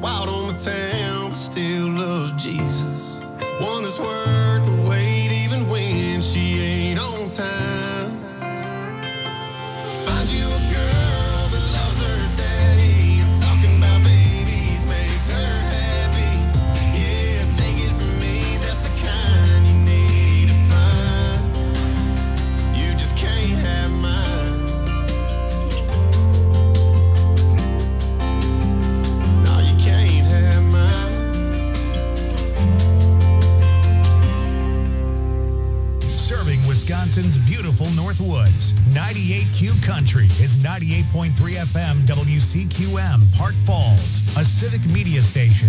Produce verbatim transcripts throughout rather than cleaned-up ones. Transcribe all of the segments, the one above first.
wild on the town, but still loves Jesus. One that's worth the wait even when she ain't on time. Find you a girl that loves her daddy. I'm talking about babies, makes her happy. Yeah, take it from me, that's the kind you need to find. You just can't have mine. No, you can't have mine. Serving Wisconsin's beautiful Northwoods. ninety-eight Q Country is ninety-eight point three F M W C Q M, Park Falls, a civic media station.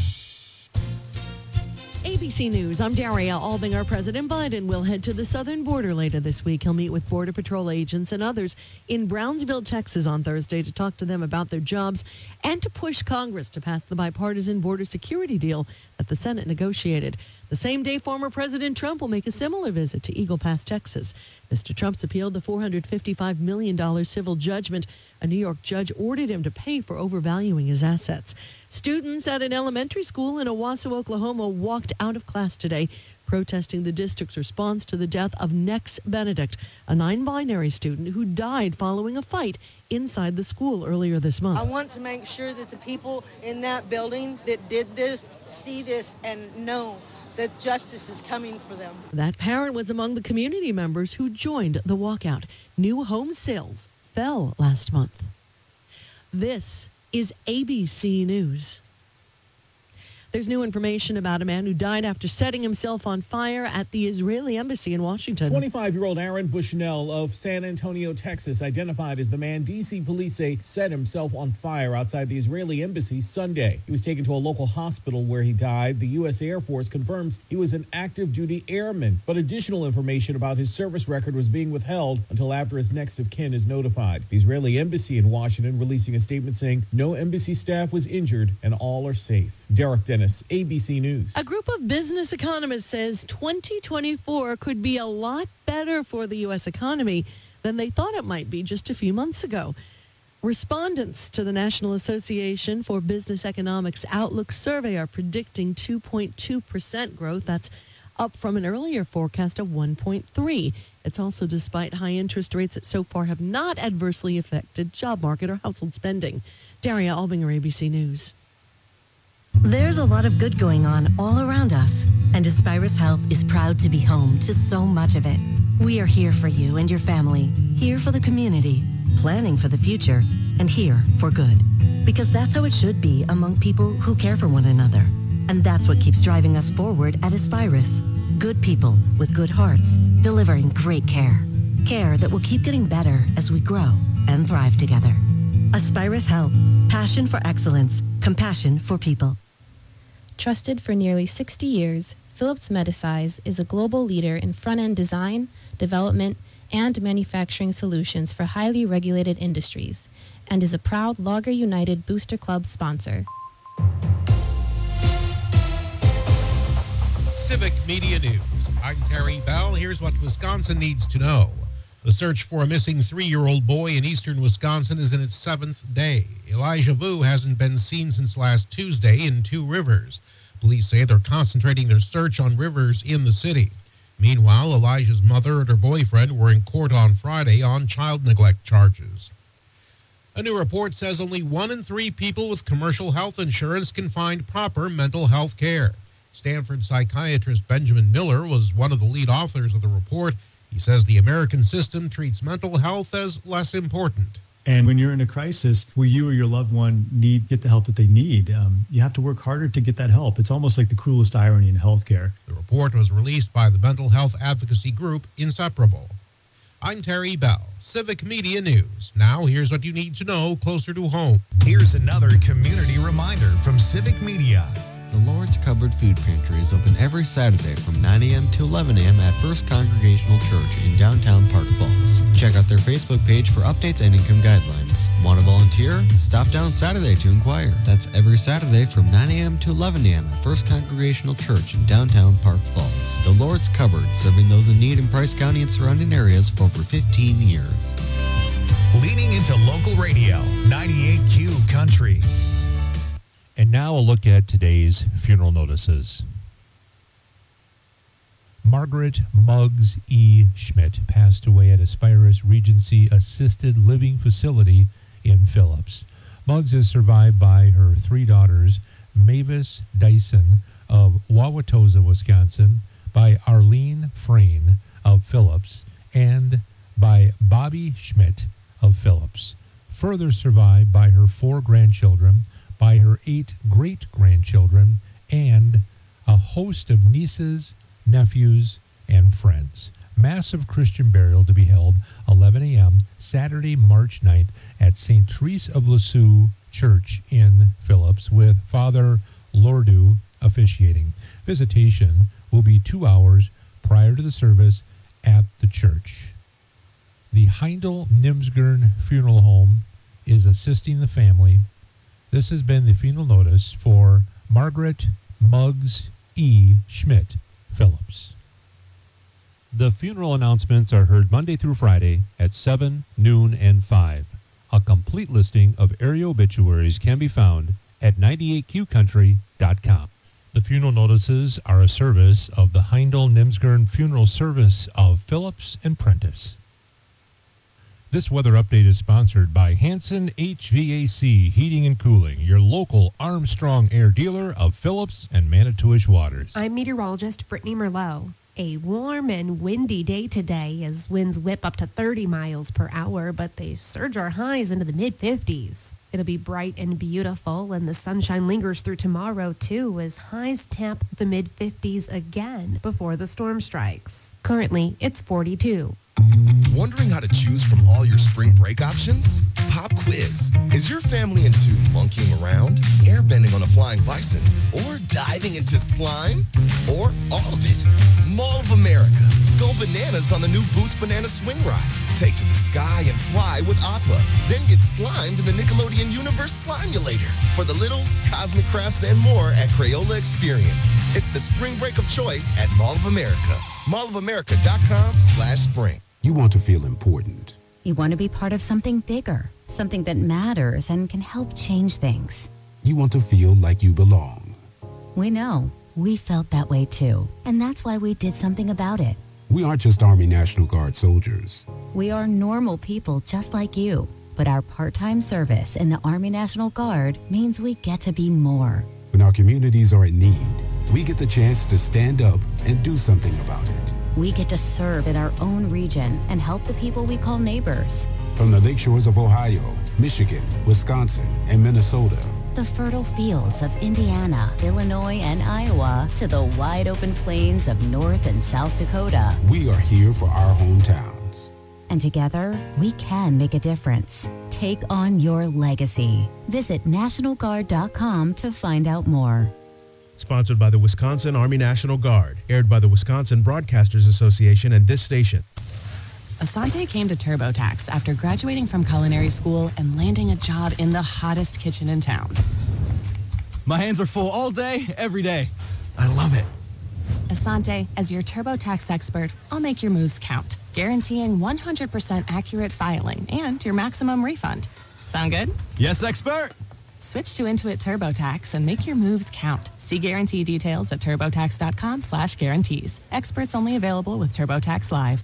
A B C News, I'm Daria Albinger. President Biden will head to the southern border later this week. He'll meet with Border Patrol agents and others in Brownsville, Texas on Thursday to talk to them about their jobs and to push Congress to pass the bipartisan border security deal that the Senate negotiated. The same day, former President Trump will make a similar visit to Eagle Pass, Texas. Mister Trump's appealed the four hundred fifty-five million dollars civil judgment a New York judge ordered him to pay for overvaluing his assets. Students at an elementary school in Owasso, Oklahoma, walked out of class today, protesting the district's response to the death of Nex Benedict, a non-binary student who died following a fight inside the school earlier this month. I want to make sure that the people in that building that did this see this and know that justice is coming for them. That parent was among the community members who joined the walkout. New home sales fell last month. This is A B C News. There's new information about a man who died after setting himself on fire at the Israeli embassy in Washington. twenty-five-year-old Aaron Bushnell of San Antonio, Texas, identified as the man D C police say set himself on fire outside the Israeli embassy Sunday. He was taken to a local hospital where he died. The U S Air Force confirms he was an active-duty airman, but additional information about his service record was being withheld until after his next of kin is notified. The Israeli embassy in Washington releasing a statement saying no embassy staff was injured and all are safe. Derek Dennis, A B C News. A group of business economists says twenty twenty-four could be a lot better for the U S economy than they thought it might be just a few months ago. Respondents to the National Association for Business Economics Outlook survey are predicting two point two percent growth. That's up from an earlier forecast of one point three. It's also despite high interest rates that so far have not adversely affected job market or household spending. Daria Albinger, A B C News. There's a lot of good going on all around us, and Aspirus Health is proud to be home to so much of it. We are here for you and your family, here for the community, planning for the future, and here for good. Because that's how it should be among people who care for one another. And that's what keeps driving us forward at Aspirus. Good people with good hearts, delivering great care. Care that will keep getting better as we grow and thrive together. Aspirus Health, passion for excellence, compassion for people. Trusted for nearly sixty years, Philips Medisize is a global leader in front-end design, development, and manufacturing solutions for highly regulated industries, and is a proud Logger United Booster Club sponsor. Civic Media News. I'm Terry Bell. Here's what Wisconsin needs to know. The search for a missing three-year-old boy in eastern Wisconsin is in its seventh day. Elijah Vu hasn't been seen since last Tuesday in Two Rivers. Police say they're concentrating their search on rivers in the city. Meanwhile, Elijah's mother and her boyfriend were in court on Friday on child neglect charges. A new report says only one in three people with commercial health insurance can find proper mental health care. Stanford psychiatrist Benjamin Miller was one of the lead authors of the report. He says the American system treats mental health as less important. And when you're in a crisis where you or your loved one need get the help that they need, um, you have to work harder to get that help. It's almost like the cruelest irony in healthcare. The report was released by the mental health advocacy group Inseparable. I'm Terry Bell, Civic Media News. Now here's what you need to know closer to home. Here's another community reminder from Civic Media. The Lord's Cupboard Food Pantry is open every Saturday from nine a.m. to eleven a.m. at First Congregational Church in downtown Park Falls. Check out their Facebook page for updates and income guidelines. Want to volunteer? Stop down Saturday to inquire. That's every Saturday from nine a.m. to eleven a.m. at First Congregational Church in downtown Park Falls. The Lord's Cupboard, serving those in need in Price County and surrounding areas for over fifteen years. Leaning into local radio, ninety-eight Q Country. And now a look at today's funeral notices. Margaret Muggs E. Schmidt passed away at Aspirus Regency Assisted Living Facility in Phillips. Muggs is survived by her three daughters, Mavis Dyson of Wauwatosa, Wisconsin, by Arlene Frayne of Phillips, and by Bobby Schmidt of Phillips. Further survived by her four grandchildren, by her eight great-grandchildren, and a host of nieces, nephews, and friends. Massive Christian burial to be held eleven a.m. Saturday, March ninth at Saint Therese of Lisieux Church in Phillips, with Father Lordu officiating. Visitation will be two hours prior to the service at the church. The Heindel Nimsgern Funeral Home is assisting the family. This has been the funeral notice for Margaret Muggs E. Schmidt Phillips. The funeral announcements are heard Monday through Friday at seven, noon, and five. A complete listing of area obituaries can be found at ninety-eight Q country dot com. The funeral notices are a service of the Heindel Nimsgern Funeral Service of Phillips and Prentice. This weather update is sponsored by Hanson H V A C Heating and Cooling, your local Armstrong Air dealer of Phillips and Manitowish waters. I'm meteorologist Brittany Merlot. A warm and windy day today as winds whip up to thirty miles per hour, but they surge our highs into the mid fifties. It'll be bright and beautiful, and the sunshine lingers through tomorrow, too, as highs tap the mid fifties again before the storm strikes. Currently, it's forty-two. Wondering how to choose from all your spring break options? Pop quiz. Is your family into monkeying around, airbending on a flying bison, or diving into slime? Or all of it? Mall of America. Go bananas on the new Boots Banana Swing Ride. Take to the sky and fly with Appa. Then get slimed in the Nickelodeon Universe Slimulator. For the littles, cosmic crafts, and more at Crayola Experience. It's the spring break of choice at Mall of America. mall of america dot com slash spring. You want to feel important. You want to be part of something bigger, something that matters and can help change things. You want to feel like you belong. We know. We felt that way too. And that's why we did something about it. We aren't just Army National Guard soldiers. We are normal people just like you. But our part-time service in the Army National Guard means we get to be more. When our communities are in need, we get the chance to stand up and do something about it. We get to serve in our own region and help the people we call neighbors. From the lake shores of Ohio, Michigan, Wisconsin, and Minnesota, the fertile fields of Indiana, Illinois, and Iowa, to the wide open plains of North and South Dakota, we are here for our hometowns. And together, we can make a difference. Take on your legacy. Visit national guard dot com to find out more. Sponsored by the Wisconsin Army National Guard. Aired by the Wisconsin Broadcasters Association and this station. Asante came to TurboTax after graduating from culinary school and landing a job in the hottest kitchen in town. My hands are full all day, every day. I love it. Asante, as your TurboTax expert, I'll make your moves count, guaranteeing one hundred percent accurate filing and your maximum refund. Sound good? Yes, expert. Switch to Intuit TurboTax and make your moves count. See guarantee details at turbotax dot com slash guarantees. Experts only available with TurboTax Live.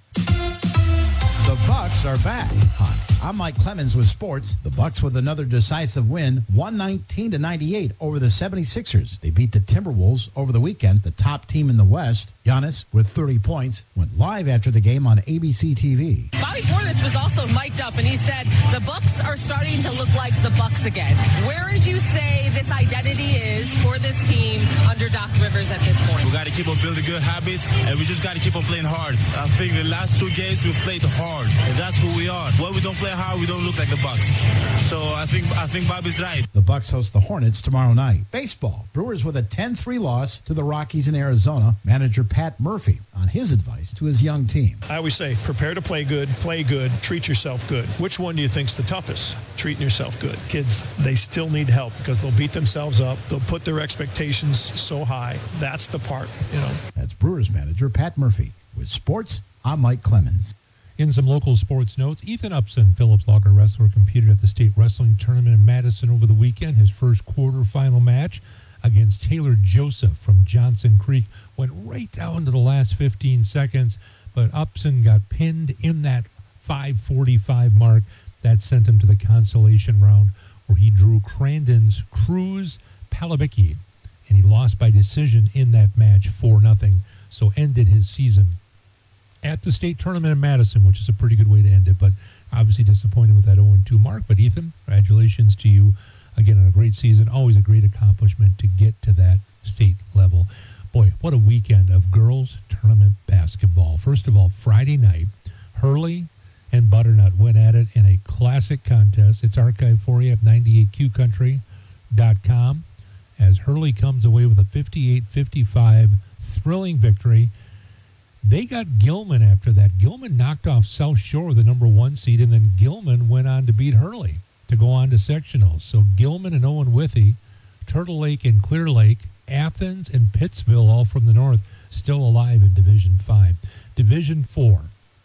The Bucks are back. Hi, I'm Mike Clemens with sports. The Bucks with another decisive win, one nineteen to ninety-eight over the seventy-sixers. They beat the Timberwolves over the weekend, the top team in the West. Giannis, with thirty points, went live after the game on A B C T V. Bobby Portis was also mic'd up, and he said the Bucks are starting to look like the Bucks again. Where would you say this identity is for this team under Doc Rivers at this point? We got to keep on building good habits, and we just got to keep on playing hard. I think the last two games we've played hard, and that's who we are. When we don't play hard, we don't look like the Bucks. So I think I think Bobby's right. The Bucks host the Hornets tomorrow night. Baseball. Brewers with a ten three loss to the Rockies in Arizona. Manager Pat Murphy on his advice to his young team. I always say, prepare to play good, play good, treat yourself good. Which one do you think's the toughest? Treating yourself good. Kids, they still need help because they'll beat themselves up. They'll put their expectations so high. That's the part, you know. That's Brewers manager Pat Murphy. With sports, I'm Mike Clemens. In some local sports notes, Ethan Upson, Phillips Logger wrestler, competed at the state wrestling tournament in Madison over the weekend. His first quarterfinal match against Taylor Joseph from Johnson Creek went right down to the last fifteen seconds, but Upson got pinned in that five forty-five mark. That sent him to the consolation round, where he drew Crandon's Cruz Palabicki, and he lost by decision in that match four nothing, so ended his season at the state tournament in Madison, which is a pretty good way to end it, but obviously disappointed with that oh and two mark. But Ethan, congratulations to you again on a great season. Always a great accomplishment to get to that state level. Boy, what a weekend of girls tournament basketball. First of all, Friday night, Hurley and Butternut went at it in a classic contest. It's archived for you at ninety-eight Q country dot com as Hurley comes away with a fifty-eight fifty-five thrilling victory. They got Gilman after that. Gilman knocked off South Shore, the number one seed, and then Gilman went on to beat Hurley to go on to sectionals. So Gilman and Owen Withy, Turtle Lake and Clear Lake, Athens and Pittsville, all from the north, still alive in Division five. Division four,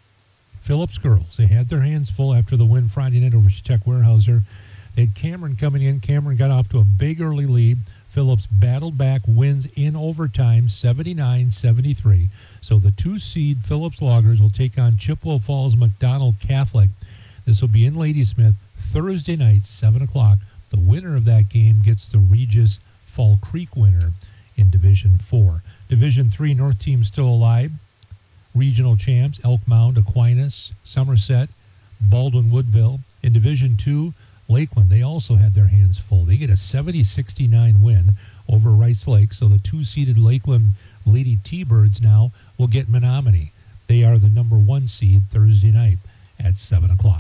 Phillips girls, they had their hands full after the win Friday night over Tech Weyerhaeuser. They had Cameron coming in. Cameron got off to a big early lead. Phillips battled back, wins in overtime, seventy-nine seventy-three. So the two-seed Phillips Loggers will take on Chippewa Falls McDonald Catholic. This will be in Ladysmith Thursday night, seven o'clock. The winner of that game gets the Regis Fall Creek winner in Division four. Division three, North team still alive. Regional champs, Elk Mound, Aquinas, Somerset, Baldwin Woodville. In Division two, Lakeland, they also had their hands full. They get a seventy sixty-nine win over Rice Lake. So the two-seeded Lakeland Lady T-Birds now will get Menominee. They are the number one seed Thursday night at seven o'clock.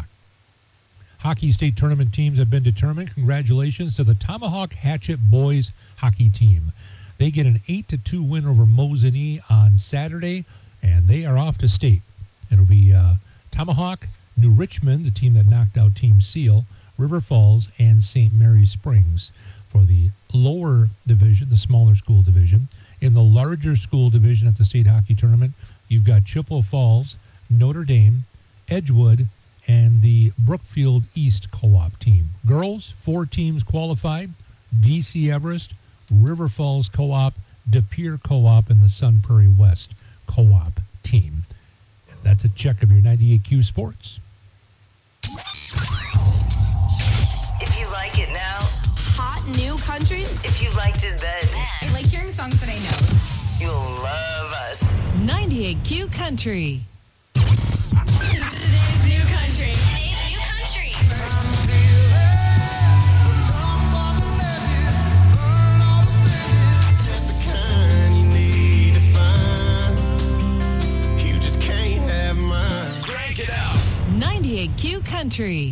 Hockey state tournament teams have been determined. Congratulations to the Tomahawk Hatchet boys hockey team. They get an eight to two win over Mosinee on Saturday, and they are off to state. It'll be uh, Tomahawk, New Richmond, the team that knocked out Team Seal, River Falls, and Saint Mary Springs for the lower division, the smaller school division. In the larger school division at the state hockey tournament, you've got Chippewa Falls, Notre Dame, Edgewood, and the Brookfield East Co-op team. Girls, four teams qualified: D C Everest, River Falls Co-op, De Pere Co-op, and the Sun Prairie West Co-op team. And that's a check of your ninety-eight Q Sports. If you like it now, hot new country. if you liked it then, I like hearing songs that I know. you'll love us. ninety-eight Q Country. Today's new country. Today's new country. ninety-eight Q Country.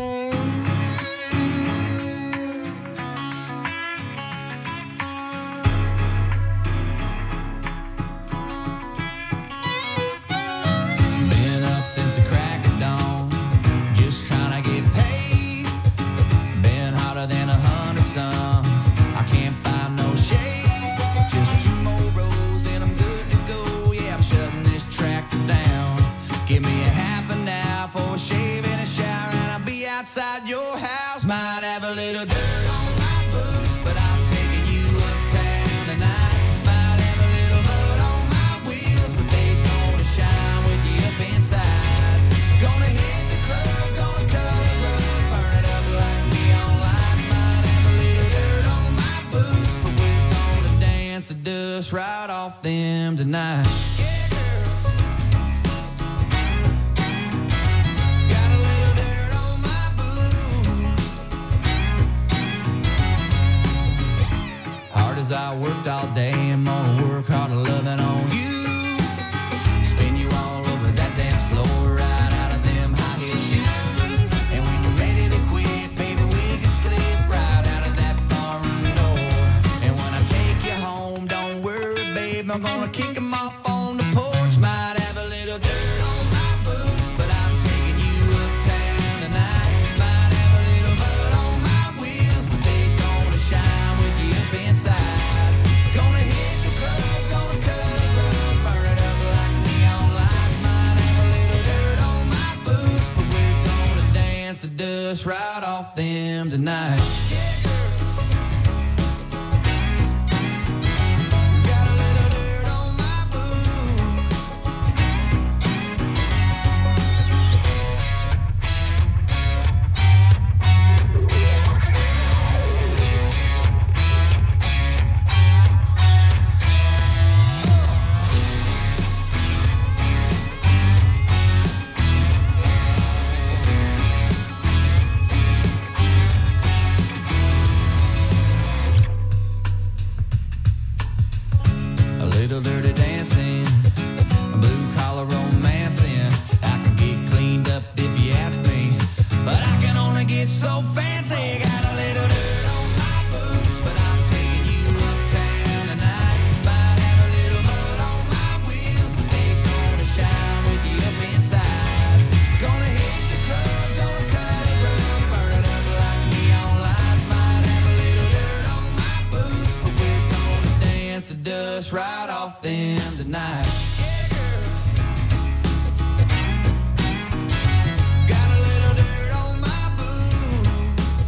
Been up since the crack of dawn, just trying to get paid. Been hotter than a hundred suns, I can't find no shade. Just two more rows and I'm good to go. Yeah, I'm shutting this tractor down. Give me a half an hour for a shave and a shower, and I'll be outside your house. Might have a little dirt on my boots, but I'm taking you uptown tonight. Might have a little mud on my wheels, but they gonna shine with you up inside. Gonna hit the club, gonna cut a rug, burn it up like neon lights. Might have a little dirt on my boots, but we're gonna dance the dust right off them tonight. Hard as I worked all day, I'm gonna work harder loving on you. Spin you all over that dance floor, right out of them high heel shoes. And when you're ready to quit, baby, we can slip right out of that barroom door. And when I take you home, don't worry, babe, I'm gonna kick 'em off on the porch. Might have a little dirt on my boots, but I'm taking you uptown tonight. Might have a little mud on my wheels, but they gonna shine with you up inside. Gonna hit the club, gonna cut a rug, burn it up like neon lights. Might have a little dirt on my tonight. A little dirty dancing, blue collar romancing. I can get cleaned up if you ask me, but I can only get so fancy. Got a little dirt on my boots, but I'm taking you uptown tonight. Might have a little mud on my wheels, but they gonna shine with you up inside. Gonna hit the club, gonna cut it rough, burn it up like neon lights. Might have a little dirt on my boots, but we're gonna dance the dust right off them tonight. Got a little dirt on my boots.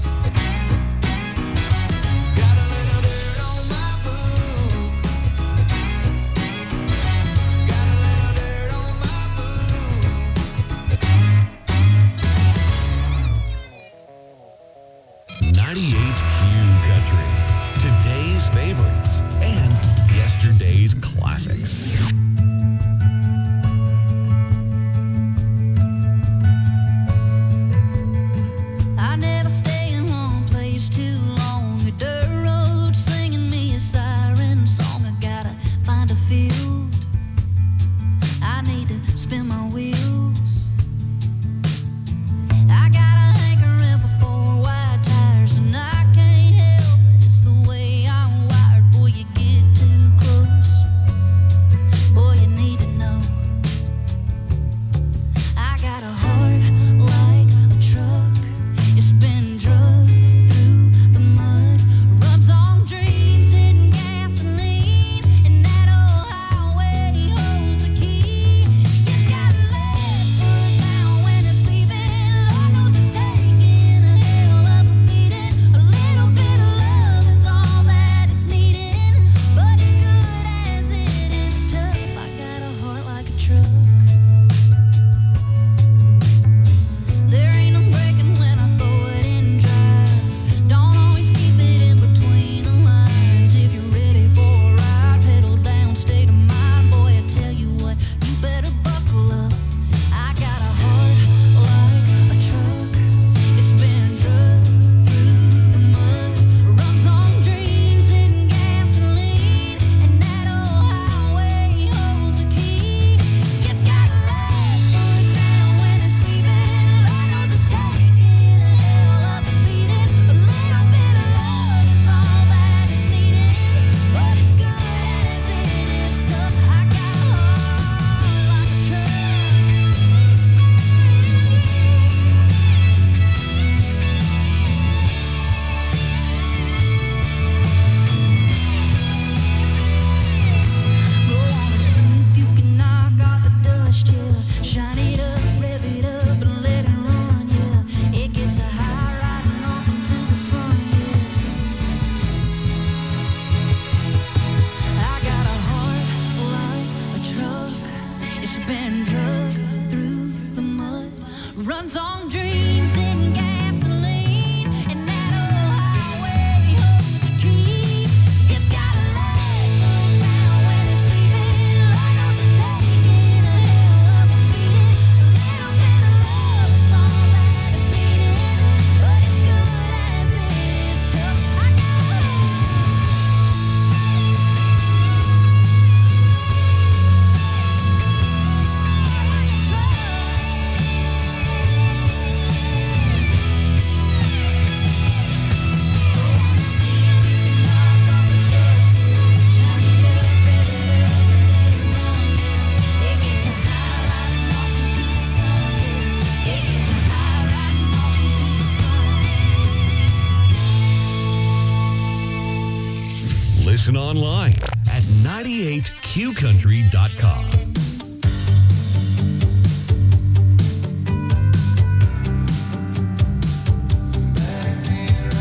Got a little dirt on my boots. Got a little dirt on my ninety-eight Q Country. Today's favorites and yesterday's classics. I never stay in one place too long. A dirt road singing me a siren song. I gotta find a field. I need to spin my wheels. I got a hankering for four wide tires, and I can't help it. It's the way I'm wired. Boy, you get too close. Boy, you need to know. I got a heart like a truck. It's been drugged through the mud. Runs on dreams and gasoline, and that old highway holds a key. It's got a left foot down when it's leaving. Lord knows it's taking a hell of a beating. A little bit of love is all that it's needing, but as good as it is tough, I got a heart like a truck. There ain't no breaking when I throw it in drive. Don't always keep it in between the lines. If you're ready for a ride, pedal down, state of mind. Boy, I tell you what, you better buckle up. I got a heart like a truck. It's been drugged through the mud. Runs on dreams and gasoline, and that old highway holds a key. It's got a left foot down when it's leaving. Lord knows it's taking a hell of a beating. A little bit of love is all that is needed, but as good as it is tough, I got a heart like a truck. Go on and see if you can knock off the dust, yeah. Shine it up, rev it up, and let it run, yeah. It gets a high riding off into the sun, yeah. I got a heart like a truck. It's been drugged through the mud. Runs on dreams and gasoline, and that old highway holds the key. It's got a left foot down when it's leaving. Lord knows it's taking a hell of a beating. A little bit of love is all that is needed, but as good as it is tough, I got a Listen online at ninety-eight Q country dot com. Back then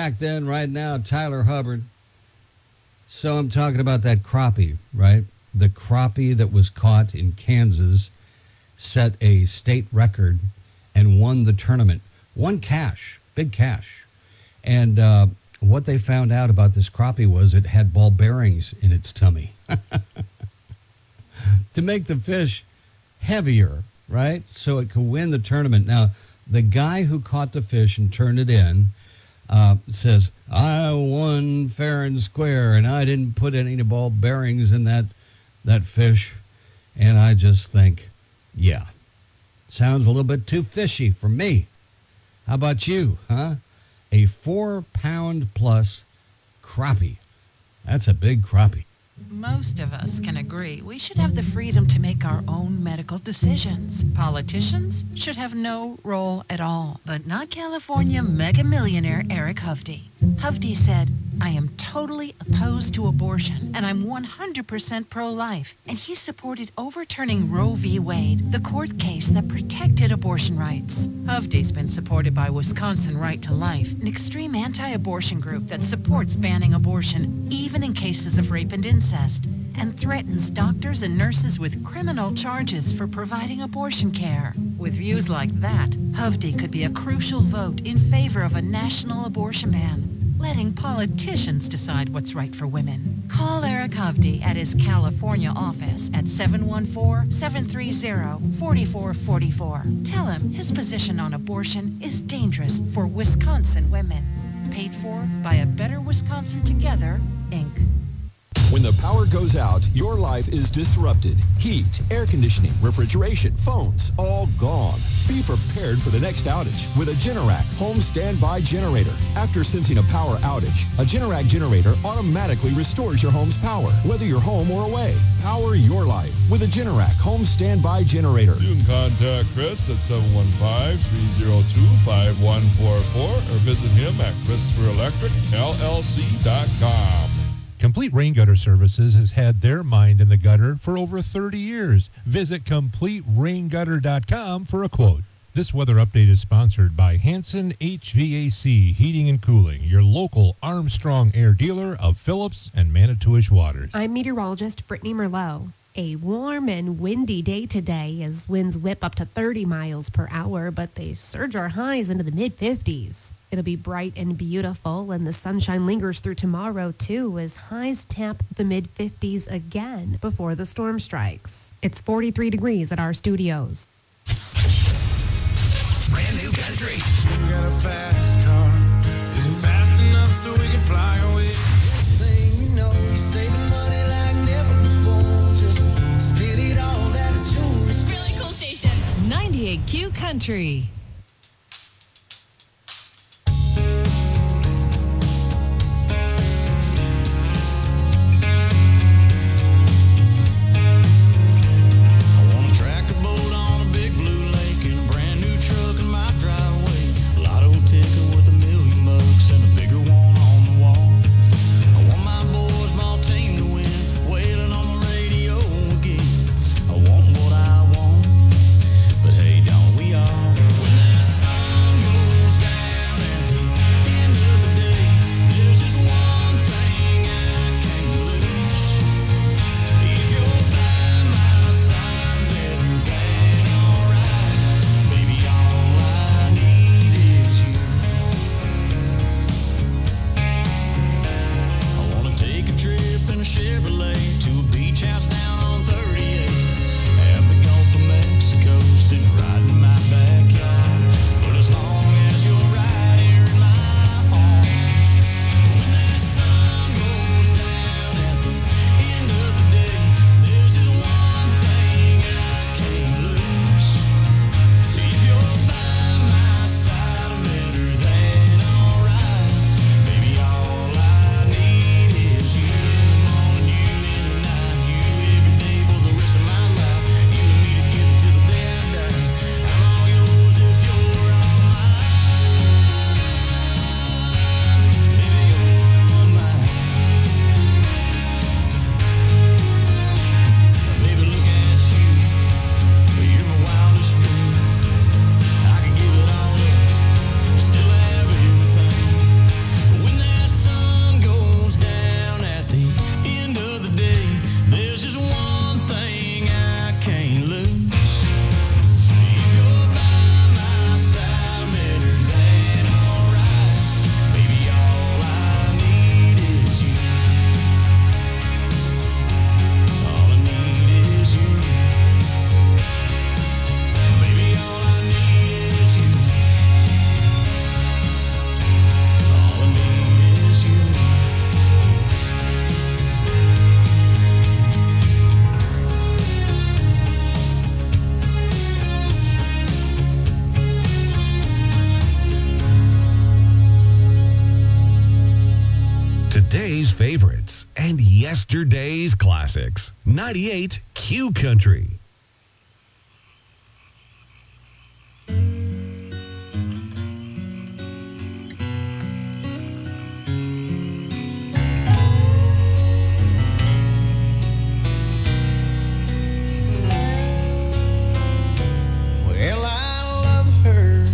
back then, right now, Tyler Hubbard. So I'm talking about that crappie, right? The crappie that was caught in Kansas set a state record and won the tournament. Won cash, big cash. And uh, what they found out about this crappie was it had ball bearings in its tummy to make the fish heavier, right? So it could win the tournament. Now, the guy who caught the fish and turned it in uh, says, I won fair and square, and I didn't put any ball bearings in that that fish. And I just think, yeah, sounds a little bit too fishy for me. How about you, huh? A four-pound plus crappie. That's a big crappie. Most of us can agree we should have the freedom to make our own medical decisions. Politicians should have no role at all, but not California mega millionaire Eric Hovde. Hovde said, I am totally opposed to abortion, and I'm one hundred percent pro-life. And he supported overturning Roe v. Wade, the court case that protected abortion rights. Hovde's been supported by Wisconsin Right to Life, an extreme anti-abortion group that supports banning abortion, even in cases of rape and incest, and threatens doctors and nurses with criminal charges for providing abortion care. With views like that, Hovde could be a crucial vote in favor of a national abortion ban, letting politicians decide what's right for women. Call Eric Hovde at his California office at seven one four, seven three zero, four four four four. Tell him his position on abortion is dangerous for Wisconsin women. Paid for by A Better Wisconsin Together, Incorporated. When the power goes out, your life is disrupted. Heat, air conditioning, refrigeration, phones, all gone. Be prepared for the next outage with a Generac home standby generator. After sensing a power outage, a Generac generator automatically restores your home's power, whether you're home or away. Power your life with a Generac home standby generator. You can contact Chris at seven one five, three zero two, five one four four or visit him at Christopher Electric L L C dot com. Complete Rain Gutter Services has had their mind in the gutter for over thirty years. Visit complete rain gutter dot com for a quote. This weather update is sponsored by Hanson H V A C Heating and Cooling, your local Armstrong Air dealer of Phillips and Manitowish Waters. I'm meteorologist Brittany Merlot. A warm and windy day today as winds whip up to thirty miles per hour, but they surge our highs into the mid fifties. It'll be bright and beautiful, and the sunshine lingers through tomorrow, too, as highs tap the mid fifties again before the storm strikes. It's forty-three degrees at our studios. Brand new country. We got a fast car. Is it fast enough so we can fly away? Thing you know, you're saving money like never before. Just spit it all out of tune. Really cool station. ninety-eight Q Country. But hey, don't we all? When Yesterday's classics. ninety-eight Q Country. Well, I love her,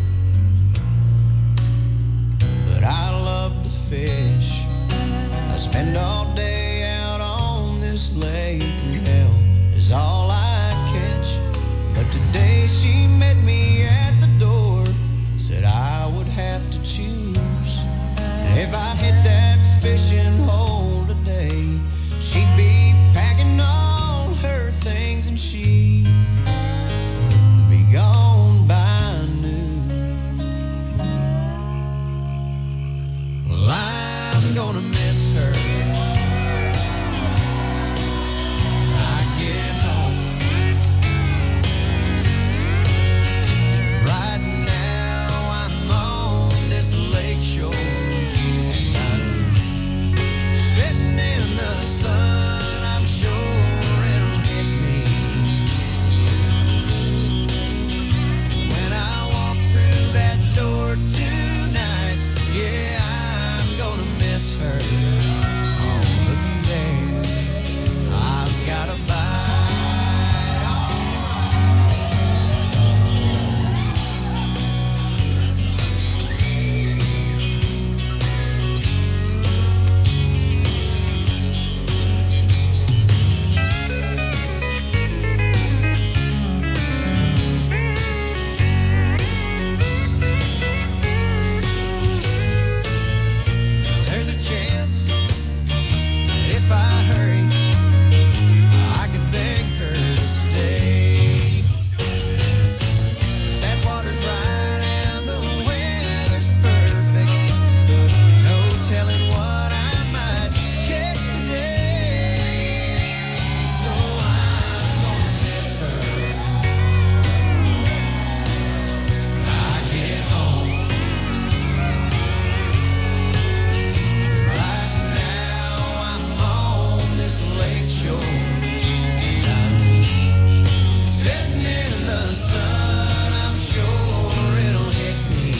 but I love to fish. I spend all day out on this lake, and hell is all I catch. But today she met me at the door, said I would have to choose. And if I hit that fishing hole today, she'd be packing all her things and she'd be gone by noon. Well, I'm gonna miss her. I get home. Right now I'm on this lake shore, and I'm sitting in the sun. I'm sure it'll hit me when I walk through that door tonight. Yeah, I'm gonna miss her. Oh, looky there, I've got a bite. There's a chance that if I hurry, I could beg her to stay. That water's right and the weather's perfect. No telling what I might catch today. So I'm gonna miss her. I get home. Right now I'm on this lake shore, and I'm sitting in the sun. I'm sure it'll hit me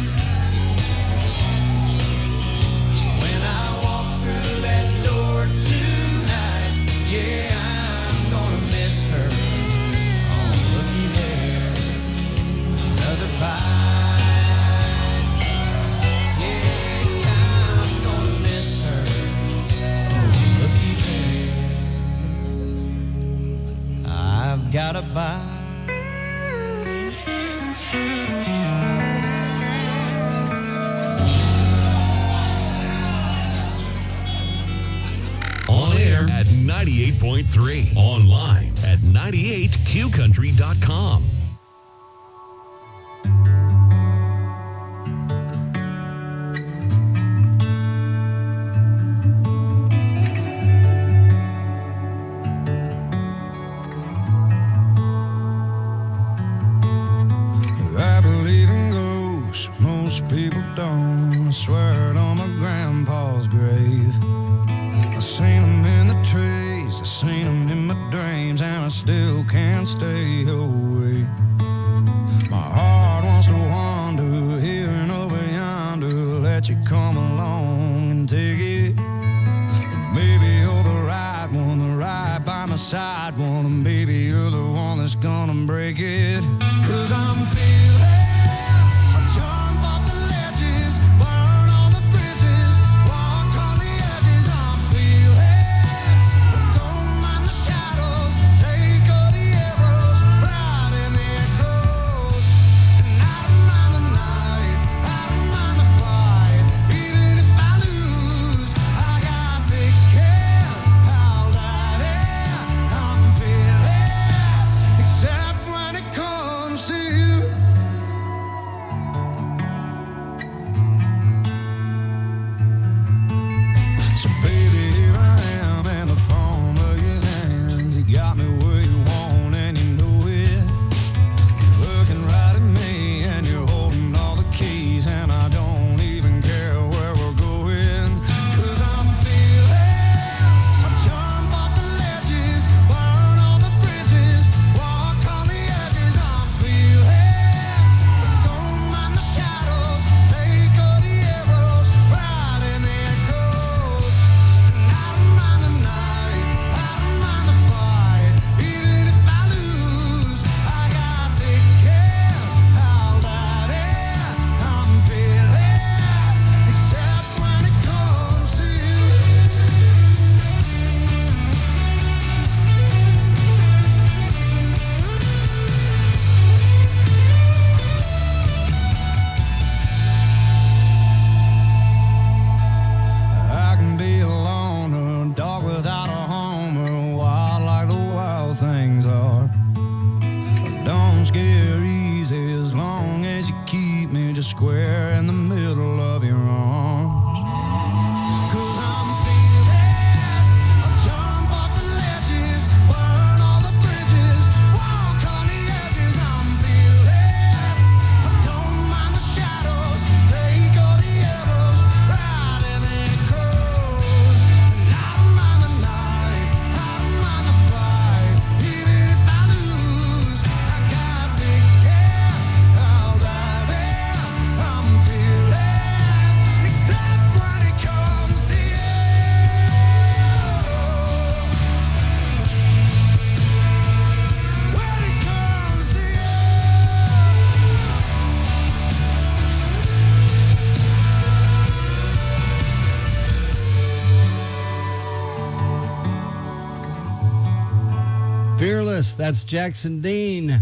when I walk through that door tonight. Yeah, I'm gonna miss her. Oh, looky there, another bite. Yeah, I'm gonna miss her. Oh, looky there, I've got a bite. On air at ninety-eight point three. Online at ninety-eight Q country dot com. I believe in ghosts, most people don't. I swear it on my grandpa's grave. I seen them in the trees, I seen them in my dreams, and I still can't stay away. My heart wants to wander here and over yonder, let you come along and take it. Maybe you're the right one, the right by my side one, and maybe you're the one that's gonna break it. 'Cause I'm feeling, I jump off the ledges, burn all the bridges, walk on the edges. I'm feeling, don't mind the shadows, take all the arrows, ride in the echoes. And I don't mind the night, I don't mind the fight, even if I lose, I got thick skin, I'll dive in. I'm fearless, except when it comes to you. heart. Don't scare easy as long as you keep me just square in the middle of your arms. Fearless, that's Jackson Dean.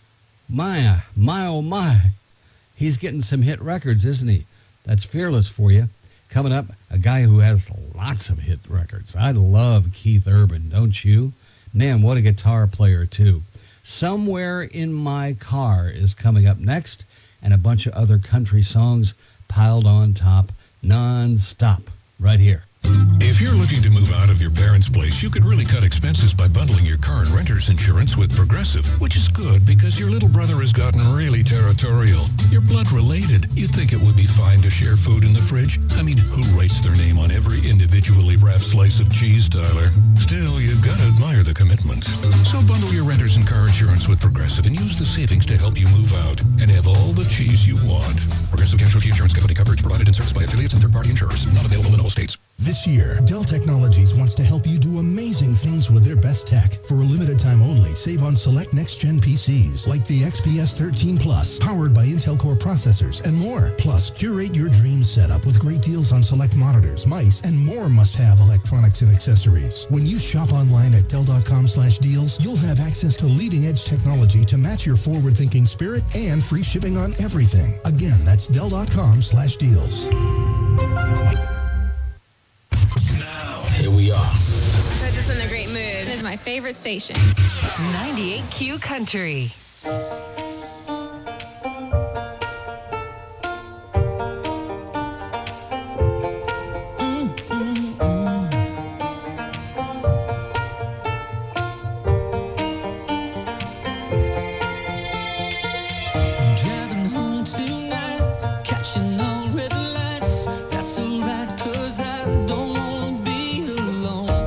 My, my, oh my. He's getting some hit records, isn't he? That's Fearless for you. Coming up, a guy who has lots of hit records. I love Keith Urban, don't you? Man, what a guitar player, too. Somewhere in My Car is coming up next, and a bunch of other country songs piled on top, non-stop, right here. If you're looking to move out of your parents' place, you could really cut expenses by bundling your car and renter's insurance with Progressive, which is good because your little brother has gotten really territorial. You're blood related. You'd think it would be fine to share food in the fridge. I mean, who writes their name on every individually wrapped slice of cheese, Tyler? Still, you've got to admire the commitment. So bundle your renter's and car insurance with Progressive and use the savings to help you move out and have all the cheese you want. Progressive Casualty Insurance Company coverage provided and serviced by affiliates and third-party insurers. Not available in all states. This year, Dell Technologies wants to help you do amazing things with their best tech. For a limited time only, save on select next-gen P Cs like the X P S thirteen Plus, powered by Intel Core processors, and more. Plus, curate your dream setup with great deals on select monitors, mice, and more must-have electronics and accessories. When you shop online at Dell.com slash deals, you'll have access to leading-edge technology to match your forward-thinking spirit and free shipping on everything. Again, that's Dell.com slash deals. Here we are. Put us in a great mood. It's my favorite station. ninety-eight Q Country.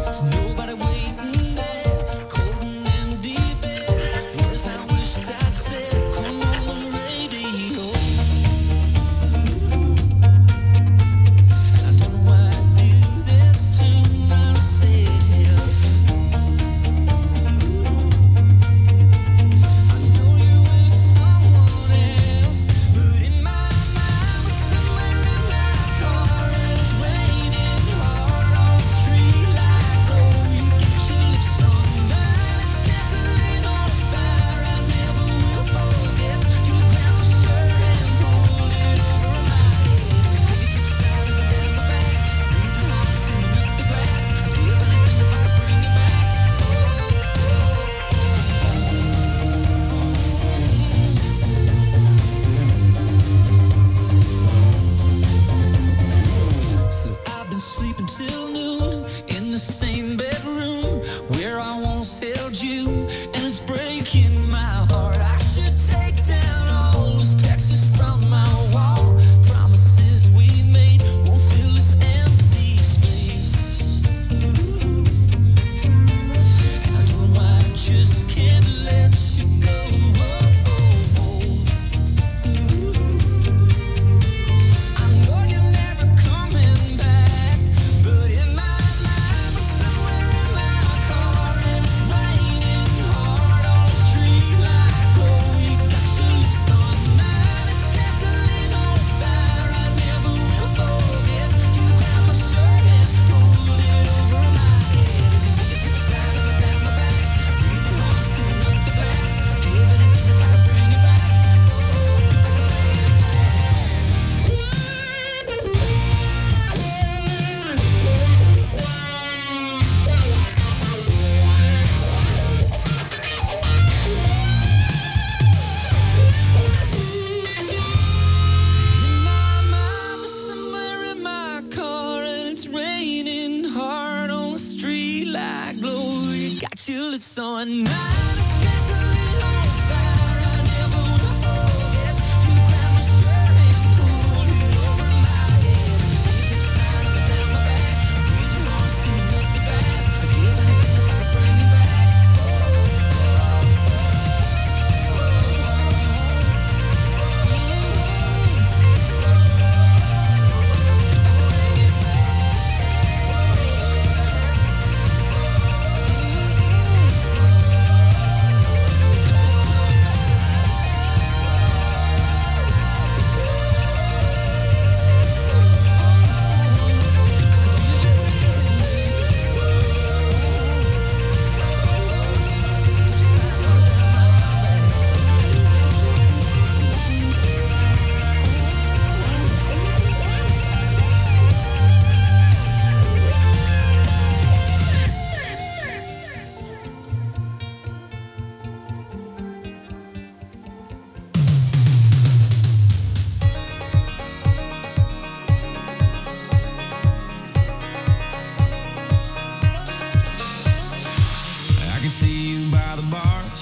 Nobody waiting there, cold and empty bed. Where's I wish I'd say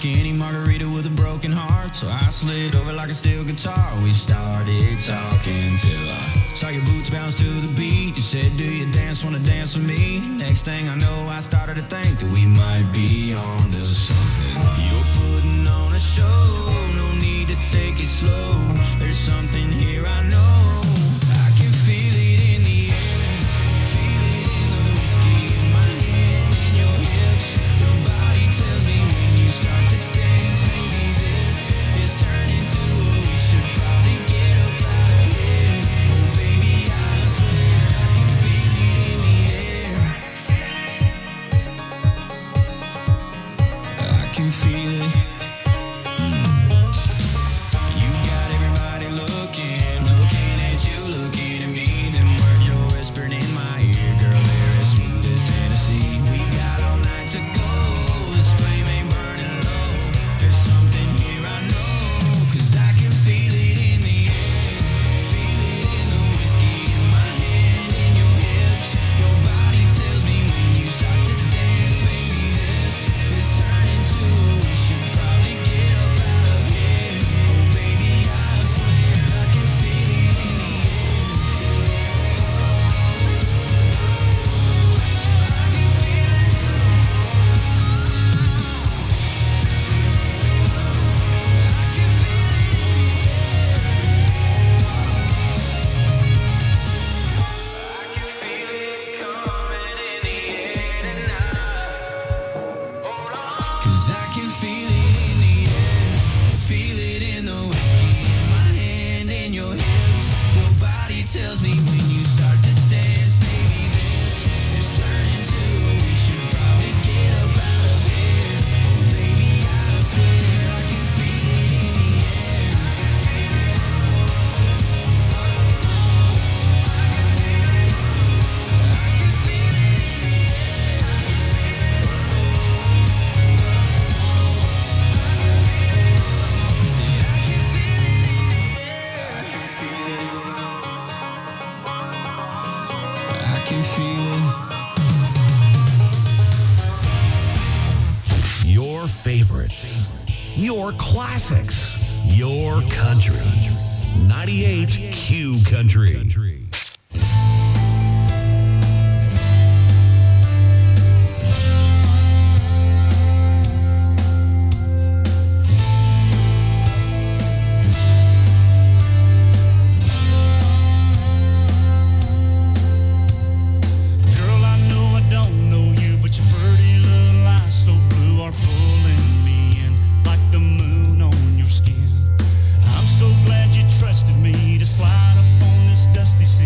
skinny margarita with a broken heart. So I slid over like a steel guitar. We started talking till I saw your boots bounce to the beat. You said, do you dance, wanna dance with me? Next thing I know, I started to think that we might be on to something. You're putting on a show, no need to take it slow. There's something here I know. I can feel it in the air, feel it in the whiskey in my hand, in your hips. Your body tells me when you start to dance, maybe this is turning to what we should probably get up out of here. Oh baby, I swear I can feel it in the air. I can feel it. You got everybody looking, looking at you, looking at me. Them words you're whispering in my ear, girl, they're as smooth as Tennessee. We got all night to go, this flame ain't burning low. There's something here I know, 'cause I can feel it in the air. Feel it in the whiskey in my hand, in your hips. Your body tells me when you start to dance, baby, this is turning to what we should probably get up out of here. Oh baby, I swear I can feel it in the air. Cause I can feel it in the air, feel it in the whiskey in my hand, in your hips. Your body tells me when you start to dance, baby, this is turning to what we should probably get up out of here. Oh baby, I swear I can feel it in the I can feel it. Your favorites, your classics, your country. ninety-eight Q Country. Girl, I know I don't know you, but your pretty little eyes so blue are pulling me in like the moon on your skin. I'm so glad you trusted me to slide up on this dusty city.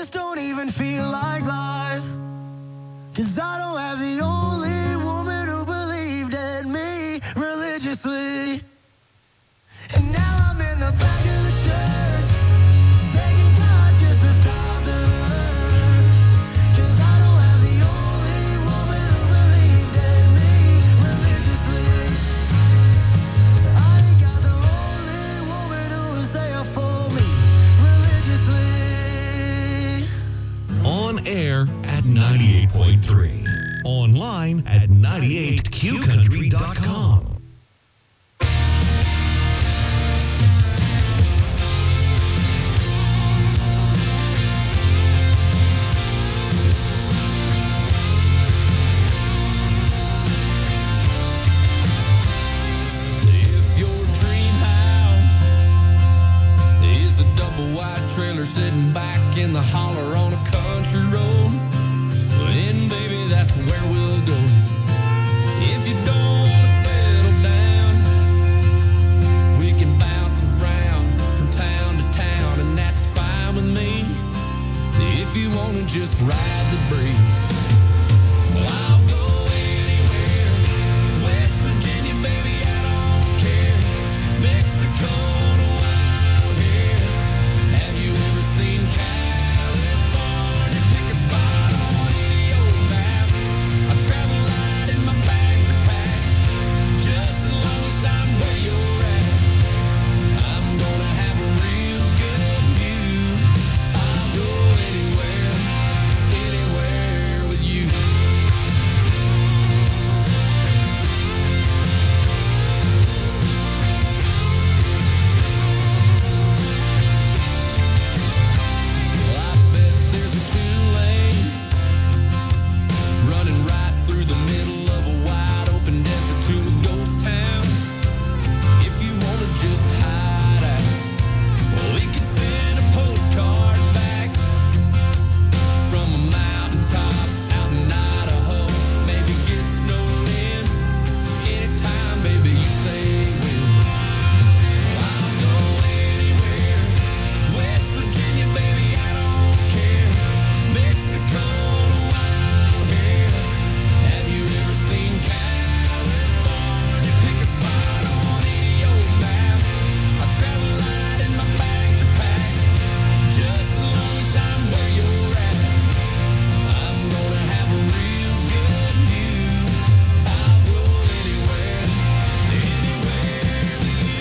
this don't even feel like life. Cause I don't have the only woman who believed in me religiously. And now I'm in the back of the church, begging God just to stop the hurt. Cause I don't have the only woman who believed in me religiously. I ain't got the only woman who was there for me religiously. On air at ninety-eight point three. Online at ninety-eight q country dot com. If your dream house is a double wide trailer sitting back in the holler on a country road, then baby that's where we'll go. If you don't want to settle down, we can bounce around from town to town, and that's fine with me. If you want to just ride the breeze, I'll go anywhere. West Virginia, baby, I don't care. Mexico to wild hair. Have you ever seen California? Pick a spot on any old map. I travel light and my bags are packed. Just as long as I'm where you're at, I'm gonna have a real good view. I'll go anywhere, anywhere with you. Well, I bet there's a two-lane running right through the middle of a wide open desert to a ghost town. If you want to just hide out, well, we can send a postcard back from a mountaintop out in Idaho. Maybe get snowed in anytime, baby, you say when. I'll go anywhere. West Virginia, baby, I don't care. Mexico to wild hair. Have you ever seen California? Pick a spot on any old map. I travel light and my bags are packed. Just as long as I'm where you're at, I'm gonna have a real good view. I'll go anywhere, anywhere with you.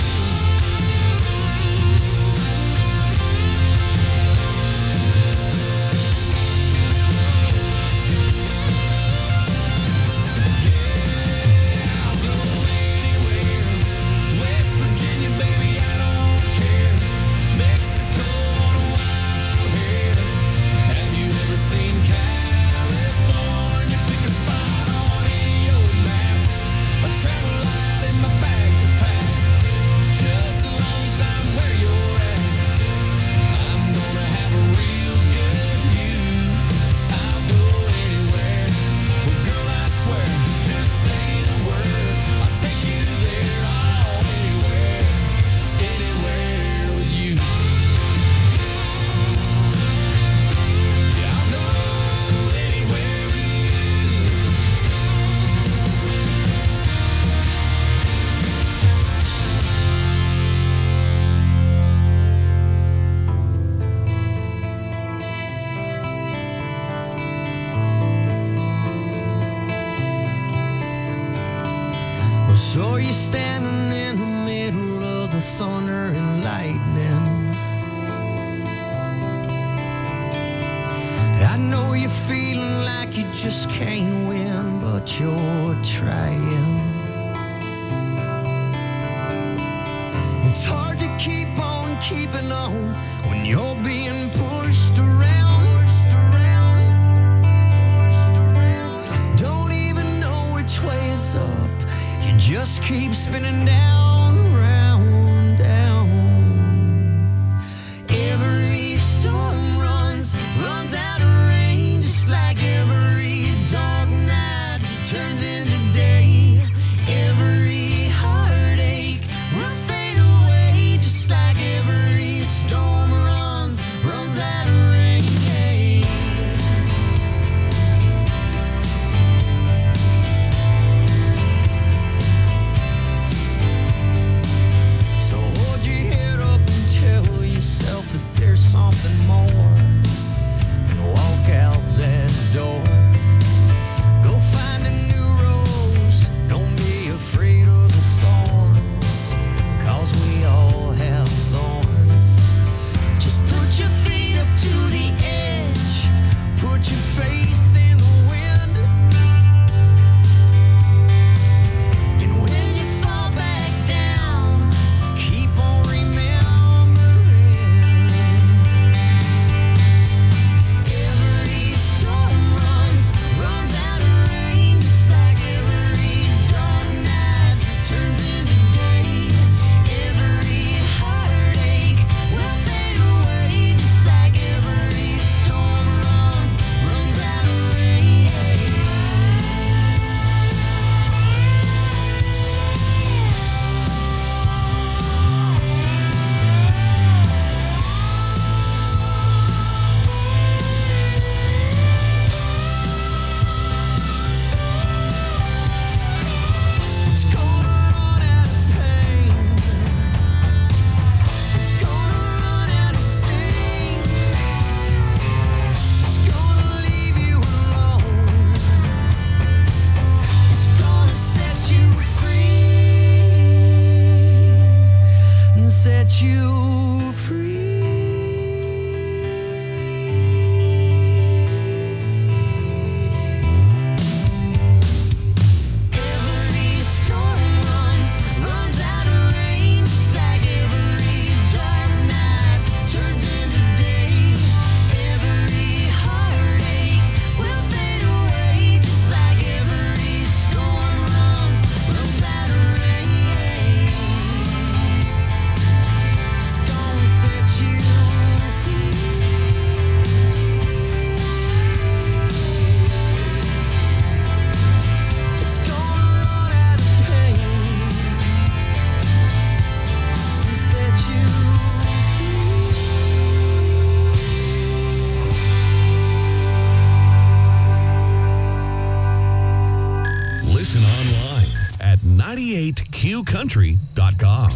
I'll go anywhere. West Virginia, baby, I don't care. Mexico to wild hair. Have you ever seen California? Pick a spot on any old map. I travel light and my bags are packed. Just as long as I'm where you're at, I'm gonna have a real good view. I'll go anywhere. Well, girl, I swear, just say the word. I'll take you there, all anywhere, anywhere with you. Yeah, I'll go anywhere with you. Well, so you're standing in the middle of the thunder and lightning. I know you're feeling like you just can't win, but you're trying. It's hard to keep on keeping on when you're being pushed around. Pushed around. Pushed around. Don't even know which way is up. You just keep spinning down, round, down. Every storm runs, runs out of rain, just like every dark night turns into day. Every heartache will fade away, just like every storm runs, runs out of rain. Yeah. more and walk out that door. Go find a new rose, don't be afraid of the thorns, 'cause we all have thorns. Just put your feet up to the edge, put your face in the wind, and when you fall back down, keep on remembering. Every storm runs, runs out of rain, just like every dark night turns into day. Every heartache will fade away, just like every storm runs, runs out of rain. It's gonna run out of pain. It's gonna run out of sting. It's gonna leave you alone. It's gonna set you free and set you free. Every storm runs, runs out of rain, just like every dark night turns into day. Every heartache will fade away, just like every storm runs, runs out of rain. It's gonna set you free. It's gonna run out of pain and set you Listen online at ninety-eight q country dot com.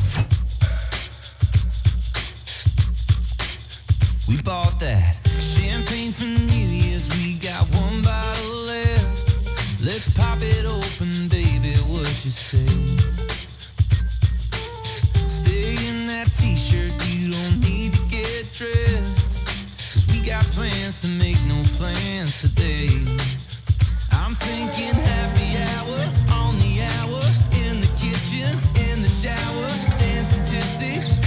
We bought that champagne for New Year's. We got one bottle left. Let's pop it open, baby. What you say? Stay in that t-shirt. You don't need to get dressed, 'cause we got plans to make no plans today. I'm thinking happy hour on the hour, in the kitchen, in the shower, dancing tipsy